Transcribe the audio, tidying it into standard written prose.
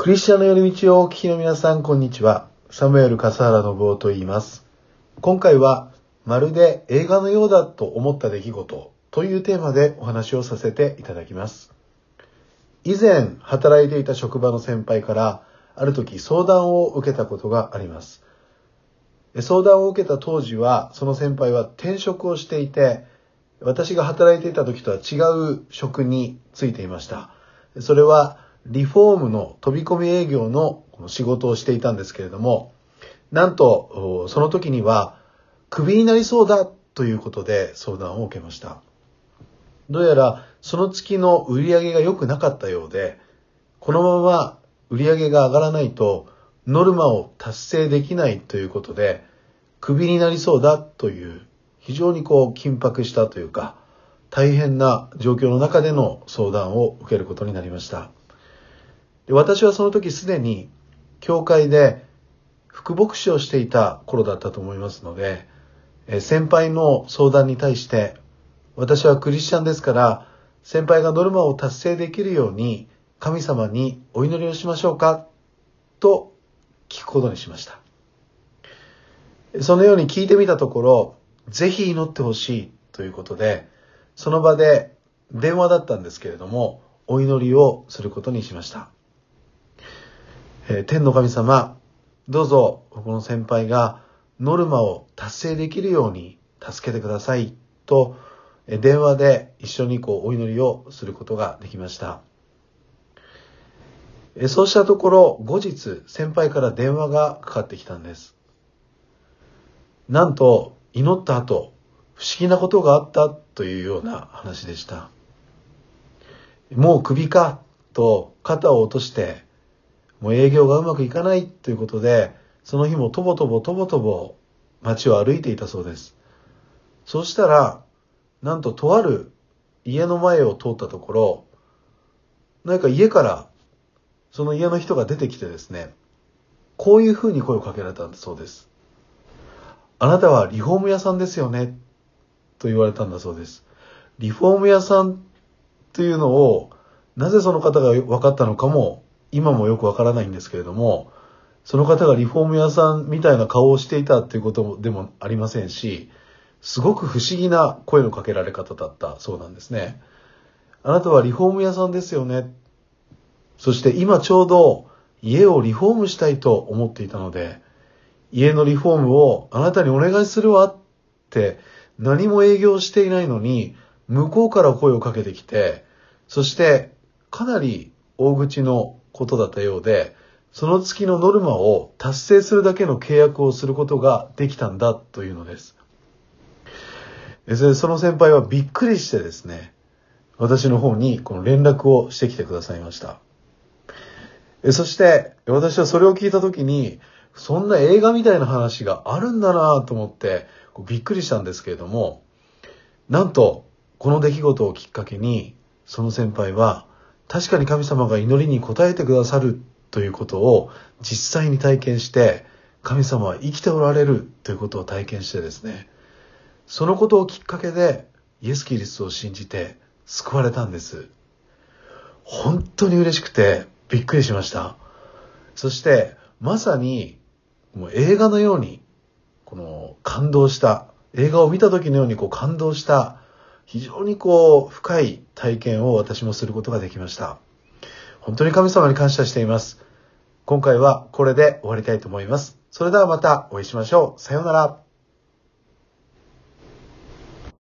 クリスチャンの寄り道をお聞きの皆さん、こんにちは。サムエル笠原信夫と言います。今回は、まるで映画のようだと思った出来事というテーマでお話をさせていただきます。以前、働いていた職場の先輩から、ある時相談を受けたことがあります。相談を受けた当時は、その先輩は転職をしていて、私が働いていた時とは違う職に就いていました。それは、リフォームの飛び込み営業の仕事をしていたんですけれども、なんとその時にはクビになりそうだということで相談を受けました。どうやらその月の売り上げが良くなかったようで、このまま売り上げが上がらないとノルマを達成できないということで、クビになりそうだという非常に緊迫したというか大変な状況の中での相談を受けることになりました。私はその時すでに教会で副牧師をしていた頃だったと思いますので、先輩の相談に対して、私はクリスチャンですから先輩がノルマを達成できるように神様にお祈りをしましょうかと聞くことにしました。そのように聞いてみたところ、ぜひ祈ってほしいということで、その場で電話だったんですけれども、お祈りをすることにしました。天の神様、どうぞこの先輩がノルマを達成できるように助けてくださいと電話で一緒にお祈りをすることができました。そうしたところ後日先輩から電話がかかってきたんです。なんと祈った後不思議なことがあったというような話でした。もうクビかと肩を落としてもう営業がうまくいかないということで、その日もとぼとぼ街を歩いていたそうです。そうしたら、なんととある家の前を通ったところ、何か家からその家の人が出てきてですね、こういうふうに声をかけられたんだそうです。あなたはリフォーム屋さんですよねと言われたんだそうです。リフォーム屋さんというのを、なぜその方が分かったのかも今もよくわからないんですけれども、その方がリフォーム屋さんみたいな顔をしていたということでもありませんし、すごく不思議な声のかけられ方だったそうなんですね。あなたはリフォーム屋さんですよね。そして今ちょうど家をリフォームしたいと思っていたので、家のリフォームをあなたにお願いするわって何も営業していないのに向こうから声をかけてきて、そしてかなり大口のことだったようで、その月のノルマを達成するだけの契約をすることができたんだというのです。その先輩はびっくりしてですね、私の方にこの連絡をしてきてくださいました。そして私はそれを聞いたときに、そんな映画みたいな話があるんだなと思ってびっくりしたんですけれども、なんとこの出来事をきっかけにその先輩は確かに神様が祈りに応えてくださるということを実際に体験して、神様は生きておられるということを体験してですね、そのことをきっかけでイエス・キリストを信じて救われたんです。本当に嬉しくてびっくりしました。そしてまさにもう映画のように感動した、映画を見た時のように感動した非常に深い体験を私もすることができました。本当に神様に感謝しています。今回はこれで終わりたいと思います。それではまたお会いしましょう。さようなら。